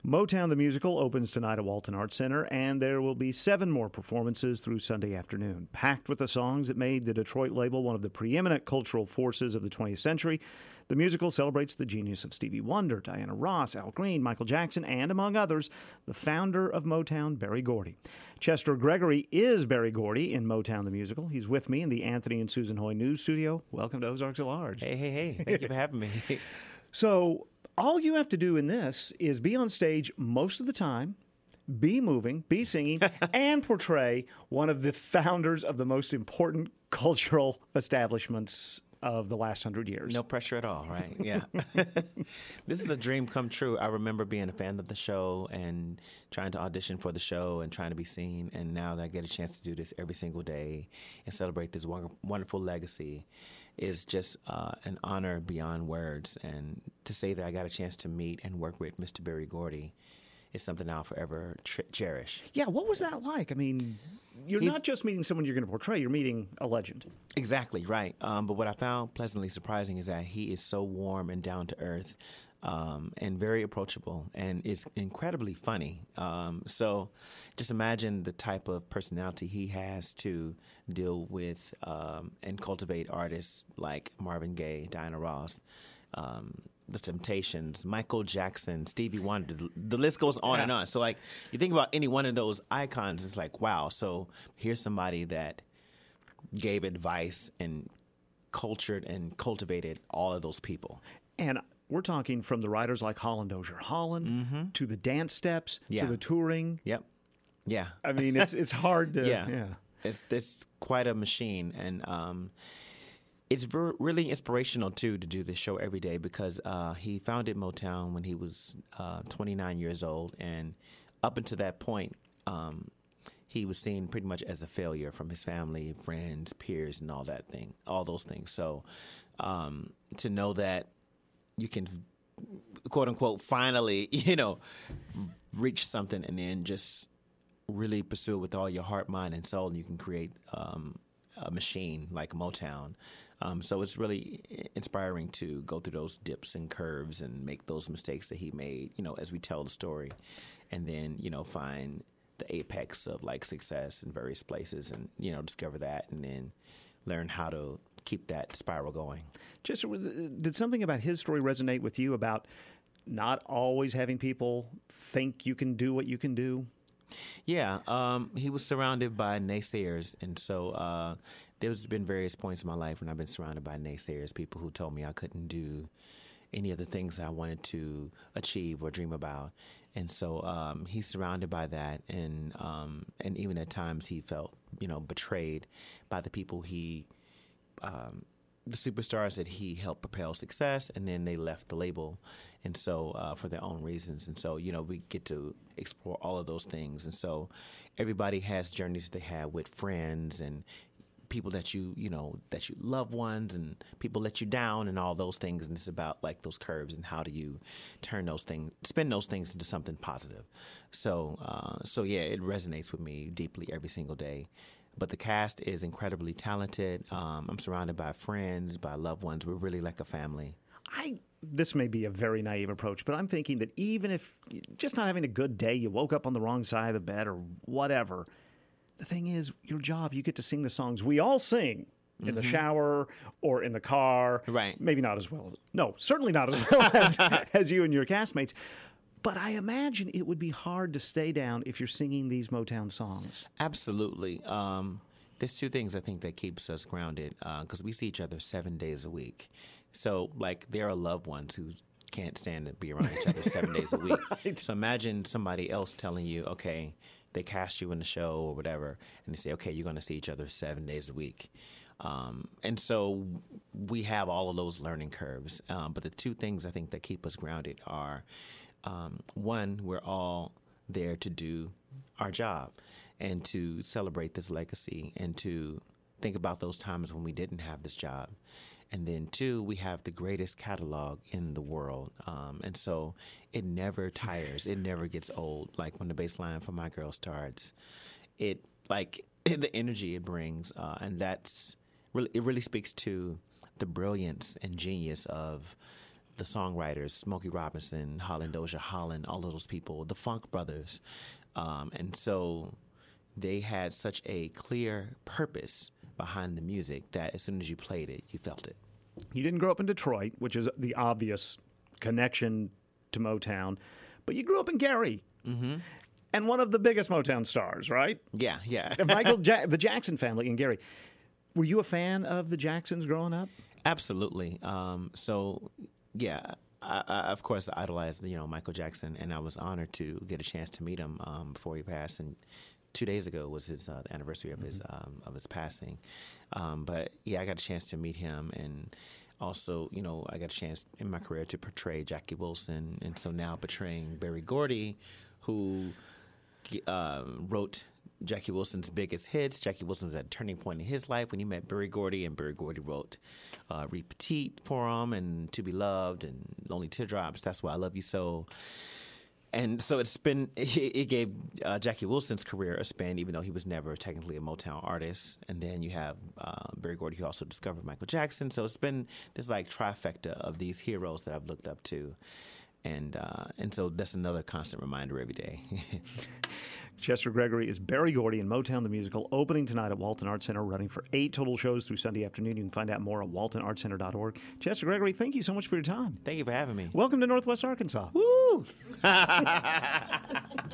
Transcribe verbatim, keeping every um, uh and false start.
Motown the Musical opens tonight at Walton Arts Center, and there will be seven more performances through Sunday afternoon. Packed with the songs that made the Detroit label one of the preeminent cultural forces of the twentieth century, the musical celebrates the genius of Stevie Wonder, Diana Ross, Al Green, Michael Jackson, and, among others, the founder of Motown, Berry Gordy. Chester Gregory is Berry Gordy in Motown the Musical. He's with me in the Anthony and Susan Hoy News Studio. Welcome to Ozarks at Large. Hey, hey, hey. Thank you for having me. So, all you have to do in this is be on stage most of the time, be moving, be singing, and portray one of the founders of the most important cultural establishments of the last hundred years. No pressure at all, right? Yeah. This is a dream come true. I remember being a fan of the show and trying to audition for the show and trying to be seen. And now that I get a chance to do this every single day and celebrate this wonderful legacy is just uh, an honor beyond words. And to say that I got a chance to meet and work with Mister Berry Gordy is something I'll forever tr- cherish. Yeah, what was that like? I mean, you're He's, not just meeting someone you're going to portray, you're meeting a legend. Exactly, right. Um, but what I found pleasantly surprising is that he is so warm and down to earth um, and very approachable and is incredibly funny. Um, so just imagine the type of personality he has to deal with um, and cultivate artists like Marvin Gaye, Diana Ross, um, The Temptations, Michael Jackson, Stevie Wonder. The, the list goes on yeah. and on. So, like, you think about any one of those icons, it's like, wow. So here's somebody that gave advice and cultured and cultivated all of those people. And we're talking from the writers like Holland Dozier Holland mm-hmm. to the dance steps yeah. to the touring. Yep. Yeah. I mean, it's it's hard to. yeah. yeah. It's it's quite a machine, and um, it's ver- really inspirational, too, to do this show every day because uh, he founded Motown when he was uh, twenty-nine years old. And up until that point, um, he was seen pretty much as a failure from his family, friends, peers, and all that thing, all those things. So um, to know that you can, quote unquote, finally, you know, reach something and then just really pursue it with all your heart, mind, and soul, and you can create um, a machine like Motown. Um, so it's really inspiring to go through those dips and curves and make those mistakes that he made, you know, as we tell the story, and then, you know, find the apex of like success in various places and, you know, discover that and then learn how to keep that spiral going. Just did something about his story resonate with you about not always having people think you can do what you can do? Yeah, um, he was surrounded by naysayers, and so uh, there's been various points in my life when I've been surrounded by naysayers, people who told me I couldn't do any of the things I wanted to achieve or dream about. And so um, he's surrounded by that, and um, and even at times he felt, you know, betrayed by the people he, um, the superstars that he helped propel success, and then they left the label, and so uh, for their own reasons. And so, you know, we get to explore all of those things. And so everybody has journeys they have with friends and people that you, you know, that you loved ones and people let you down and all those things. And it's about like those curves and how do you turn those things, spin those things into something positive. So, uh, so yeah, it resonates with me deeply every single day. But the cast is incredibly talented. Um, I'm surrounded by friends, by loved ones. We're really like a family. I this may be a very naive approach, but I'm thinking that even if just not having a good day, you woke up on the wrong side of the bed or whatever, the thing is, your job, you get to sing the songs we all sing in mm-hmm. the shower or in the car. Right. Maybe not as well. No, certainly not as well as, as you and your castmates. But I imagine it would be hard to stay down if you're singing these Motown songs. Absolutely. Um, there's two things I think that keeps us grounded because uh, we see each other seven days a week. So, like, there are loved ones who can't stand to be around each other seven days a week. Right. So imagine somebody else telling you, okay, they cast you in the show or whatever, and they say, okay, you're going to see each other seven days a week. Um, and so we have all of those learning curves. Um, but the two things I think that keep us grounded are, um, one, we're all there to do our job and to celebrate this legacy and to think about those times when we didn't have this job. And then, two, we have the greatest catalog in the world. Um, and so it never tires. It never gets old. Like when the bass line for My Girl starts, it, like, the energy it brings. Uh, and that's really, it really speaks to the brilliance and genius of the songwriters, Smokey Robinson, Holland Dozier Holland, all of those people, the Funk Brothers. Um, and so they had such a clear purpose behind the music that as soon as you played it, you felt it. You didn't grow up in Detroit, which is the obvious connection to Motown, but you grew up in Gary. Mm-hmm. And one of the biggest Motown stars, right? Yeah, yeah. Michael, ja- the Jackson family in Gary. Were you a fan of the Jacksons growing up? Absolutely. Um, so, yeah, I, I, of course, idolized, you know, Michael Jackson, and I was honored to get a chance to meet him um, before he passed. And two days ago was his uh, the anniversary of his um, of his passing. Um, but yeah, I got a chance to meet him, and also, you know, I got a chance in my career to portray Jackie Wilson, and so now portraying Berry Gordy, who uh, wrote Jackie Wilson's biggest hits. Jackie Wilson was at a turning point in his life when he met Berry Gordy, and Berry Gordy wrote uh, Reed Petite for him, and To Be Loved, and Lonely Teardrops, That's Why I Love You So. And so it's been, it gave uh, Jackie Wilson's career a spin, even though he was never technically a Motown artist. And then you have uh, Berry Gordy, who also discovered Michael Jackson. So it's been this like trifecta of these heroes that I've looked up to. And uh, and so that's another constant reminder every day. Chester Gregory is Berry Gordy in Motown the Musical, opening tonight at Walton Arts Center, running for eight total shows through Sunday afternoon. You can find out more at walton arts center dot org. Chester Gregory, thank you so much for your time. Thank you for having me. Welcome to Northwest Arkansas. Woo!